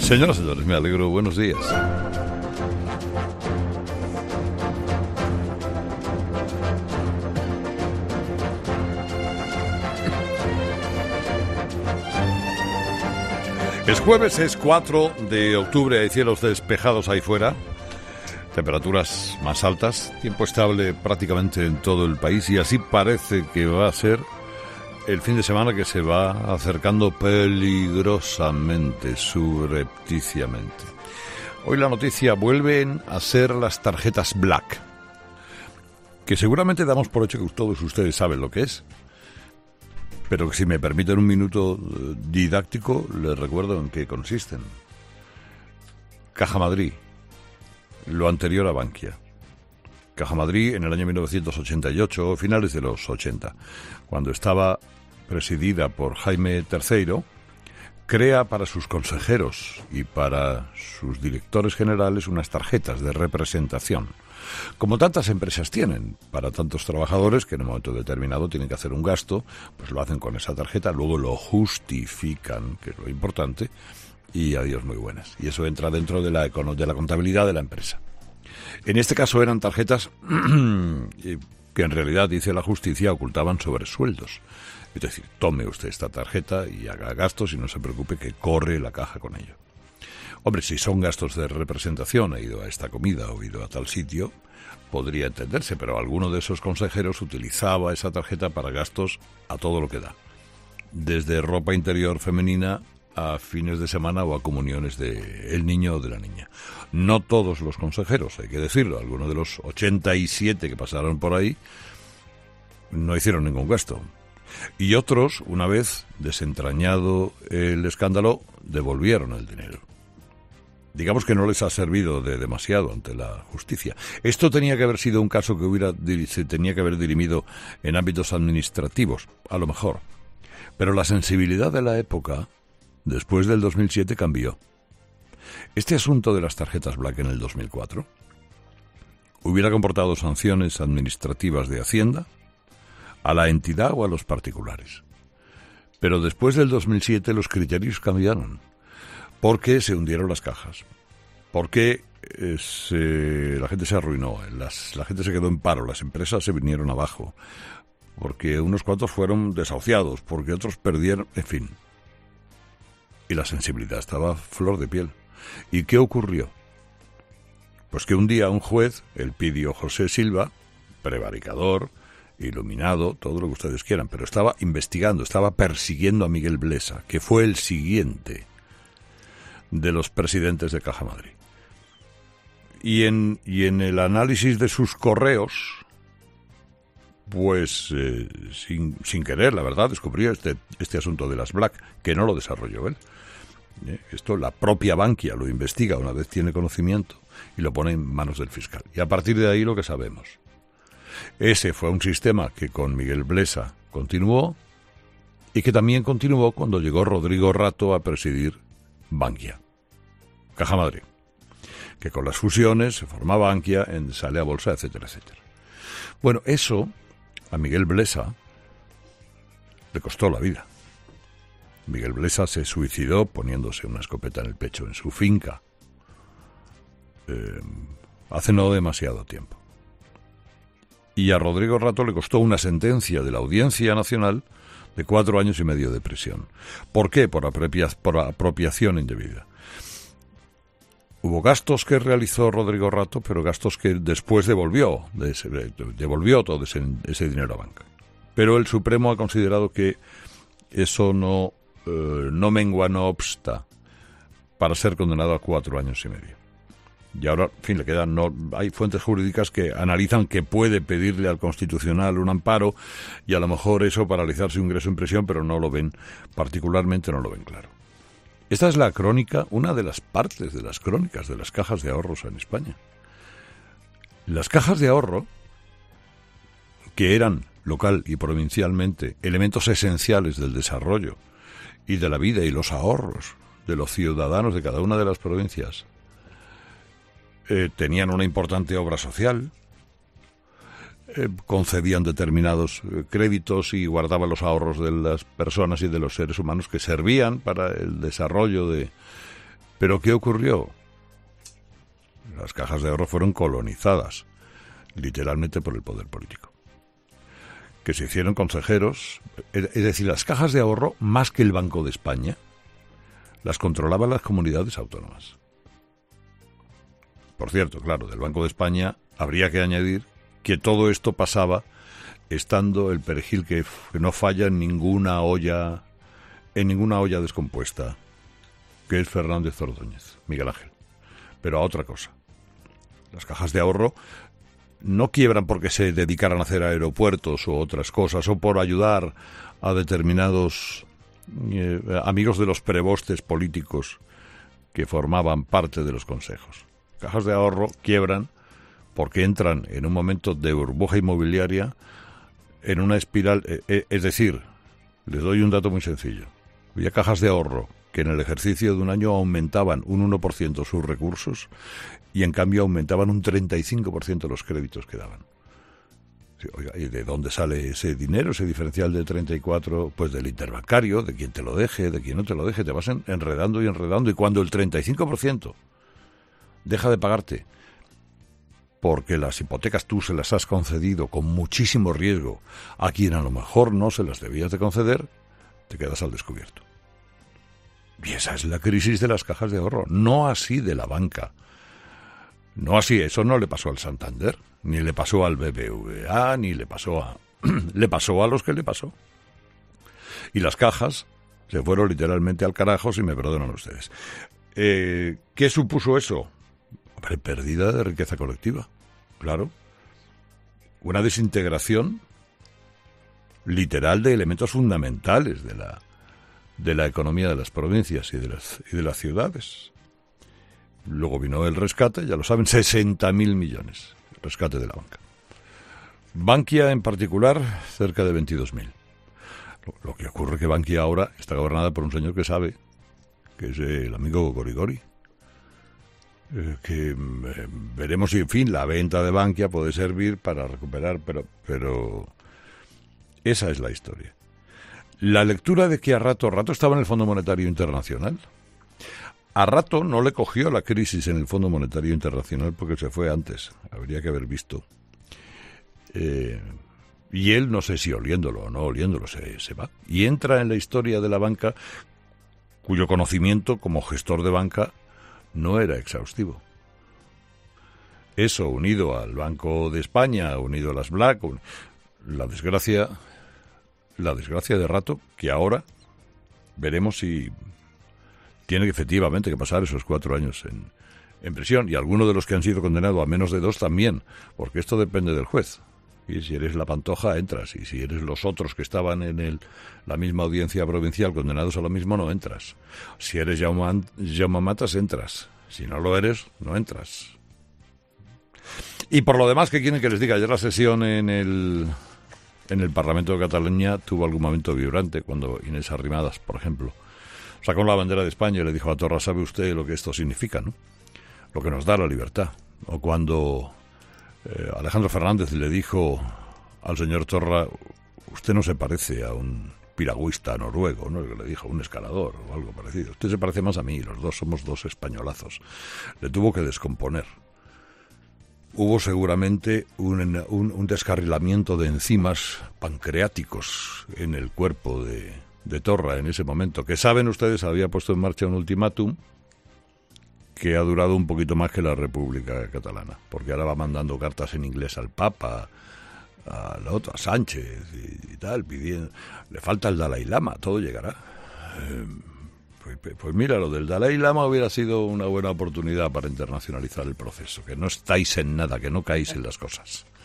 Señoras y señores, me alegro. Buenos días. Es jueves, es 4 de octubre, hay cielos despejados ahí fuera, temperaturas más altas, tiempo estable prácticamente en todo el país y así parece que va a ser el fin de semana, que se va acercando peligrosamente, subrepticiamente. Hoy la noticia: vuelven a ser las tarjetas Black, que seguramente damos por hecho que todos ustedes saben lo que es. Pero que si me permiten un minuto didáctico, les recuerdo en qué consisten. Caja Madrid, lo anterior a Bankia. Caja Madrid en el año 1988, finales de los 80, cuando estaba presidida por Jaime III, crea para sus consejeros y para sus directores generales unas tarjetas de representación. Como tantas empresas tienen, para tantos trabajadores que en un momento determinado tienen que hacer un gasto, pues lo hacen con esa tarjeta, luego lo justifican, que es lo importante, y adiós, muy buenas. Y eso entra dentro de la contabilidad de la empresa. En este caso eran tarjetas que en realidad, dice la justicia, ocultaban sobresueldos. Es decir, tome usted esta tarjeta y haga gastos y no se preocupe que corre la caja con ello. Hombre, si son gastos de representación, he ido a esta comida o he ido a tal sitio, podría entenderse, pero alguno de esos consejeros utilizaba esa tarjeta para gastos a todo lo que da. Desde ropa interior femenina a fines de semana o a comuniones del niño o de la niña. No todos los consejeros, hay que decirlo, algunos de los 87 que pasaron por ahí no hicieron ningún gasto. Y otros, una vez desentrañado el escándalo, devolvieron el dinero. Digamos que no les ha servido de demasiado ante la justicia. Esto tenía que haber sido un caso que se tenía que haber dirimido en ámbitos administrativos, a lo mejor. Pero la sensibilidad de la época, después del 2007, cambió. Este asunto de las tarjetas Black en el 2004 hubiera comportado sanciones administrativas de Hacienda a la entidad o a los particulares. Pero después del 2007 los criterios cambiaron. Porque se hundieron las cajas, porque la gente se arruinó, la gente se quedó en paro, las empresas se vinieron abajo, porque unos cuantos fueron desahuciados, porque otros perdieron, en fin. Y la sensibilidad estaba a flor de piel. ¿Y qué ocurrió? Pues que un día un juez, Elpidio José Silva, prevaricador, iluminado, todo lo que ustedes quieran, pero estaba investigando, estaba persiguiendo a Miguel Blesa, que fue el siguiente de los presidentes de Caja Madrid. Y en el análisis de sus correos, pues sin querer, la verdad, descubrió este asunto de las Black, que no lo desarrolló él. Esto la propia Bankia lo investiga una vez tiene conocimiento y lo pone en manos del fiscal. Y a partir de ahí lo que sabemos. Ese fue un sistema que con Miguel Blesa continuó y que también continuó cuando llegó Rodrigo Rato a presidir Bankia, Caja Madrid, que con las fusiones se forma Bankia, sale a bolsa, etcétera, etcétera. Bueno, eso a Miguel Blesa le costó la vida. Miguel Blesa se suicidó poniéndose una escopeta en el pecho en su finca hace no demasiado tiempo. Y a Rodrigo Rato le costó una sentencia de la Audiencia Nacional de 4 años y medio de prisión. ¿Por qué? Por apropiación indebida. Hubo gastos que realizó Rodrigo Rato, pero gastos que después devolvió todo ese dinero a banca. Pero el Supremo ha considerado que eso no mengua, no obsta para ser condenado a 4 años y medio. Y ahora, en fin, hay fuentes jurídicas que analizan que puede pedirle al Constitucional un amparo y a lo mejor eso paralizar su ingreso en prisión, pero particularmente no lo ven claro. Esta es la crónica, una de las partes de las crónicas de las cajas de ahorros en España. Las cajas de ahorro, que eran local y provincialmente elementos esenciales del desarrollo y de la vida y los ahorros de los ciudadanos de cada una de las provincias, tenían una importante obra social, concedían determinados créditos y guardaban los ahorros de las personas y de los seres humanos que servían para el desarrollo Pero ¿qué ocurrió? Las cajas de ahorro fueron colonizadas, literalmente por el poder político, que se hicieron consejeros, es decir, las cajas de ahorro, más que el Banco de España, las controlaban las comunidades autónomas. Por cierto, claro, del Banco de España habría que añadir que todo esto pasaba estando el perejil que no falla en ninguna olla descompuesta, que es Fernández Ordóñez, Miguel Ángel. Pero a otra cosa. Las cajas de ahorro no quiebran porque se dedicaran a hacer aeropuertos o otras cosas, o por ayudar a determinados amigos de los prebostes políticos que formaban parte de los consejos. Cajas de ahorro quiebran porque entran en un momento de burbuja inmobiliaria, en una espiral. Es decir, les doy un dato muy sencillo. Había cajas de ahorro que en el ejercicio de un año aumentaban un 1% sus recursos y en cambio aumentaban un 35% los créditos que daban. Oiga, ¿y de dónde sale ese dinero, ese diferencial del 34? Pues del interbancario, de quien te lo deje, de quien no te lo deje. Te vas enredando, y cuando el 35% deja de pagarte porque las hipotecas tú se las has concedido con muchísimo riesgo a quien a lo mejor no se las debías de conceder, te quedas al descubierto. Y esa es la crisis de las cajas de ahorro, no así de la banca. No así, eso no le pasó al Santander, ni le pasó al BBVA, ni le pasó a los que le pasó. Y las cajas se fueron literalmente al carajo, si me perdonan ustedes. ¿Qué supuso eso? Hombre, pérdida de riqueza colectiva, claro. Una desintegración literal de elementos fundamentales de la economía de las provincias y de las ciudades. Luego vino el rescate, ya lo saben, 60.000 millones, el rescate de la banca. Bankia en particular, cerca de 22.000. Lo que ocurre es que Bankia ahora está gobernada por un señor que sabe, que es el amigo Gorigori. Veremos si, en fin, la venta de Bankia puede servir para recuperar, pero esa es la historia. La lectura de que a rato estaba en el Fondo Monetario Internacional. A rato no le cogió la crisis en el Fondo Monetario Internacional porque se fue antes, habría que haber visto. Y él, no sé si oliéndolo o no oliéndolo, se va. Y entra en la historia de la banca, cuyo conocimiento como gestor de banca no era exhaustivo. Eso, unido al Banco de España, unido a las Black, la desgracia de rato, que ahora veremos si tiene efectivamente que pasar esos 4 años en prisión, y algunos de los que han sido condenados a menos de 2 también, porque esto depende del juez. Y si eres la Pantoja, entras, y si eres los otros que estaban en la misma audiencia provincial condenados a lo mismo, no entras. Si eres Jaume Matas, entras. Si no lo eres, no entras. Y por lo demás, ¿qué quieren que les diga? Ayer la sesión en el Parlamento de Cataluña tuvo algún momento vibrante, cuando Inés Arrimadas, por ejemplo, sacó la bandera de España y le dijo a Torra: ¿sabe usted lo que esto significa, no? Lo que nos da la libertad. O cuando Alejandro Fernández le dijo al señor Torra: usted no se parece a un piragüista noruego, ¿no? Le dijo, un escalador o algo parecido. Usted se parece más a mí, los dos somos 2 españolazos. Le tuvo que descomponer. Hubo seguramente un descarrilamiento de enzimas pancreáticos en el cuerpo de Torra en ese momento, que, saben ustedes, había puesto en marcha un ultimátum que ha durado un poquito más que la República Catalana, porque ahora va mandando cartas en inglés al Papa, a Sánchez y tal, pidiendo. Le falta el Dalai Lama, todo llegará. Pues mira, lo del Dalai Lama hubiera sido una buena oportunidad para internacionalizar el proceso, que no estáis en nada, que no caéis en las cosas.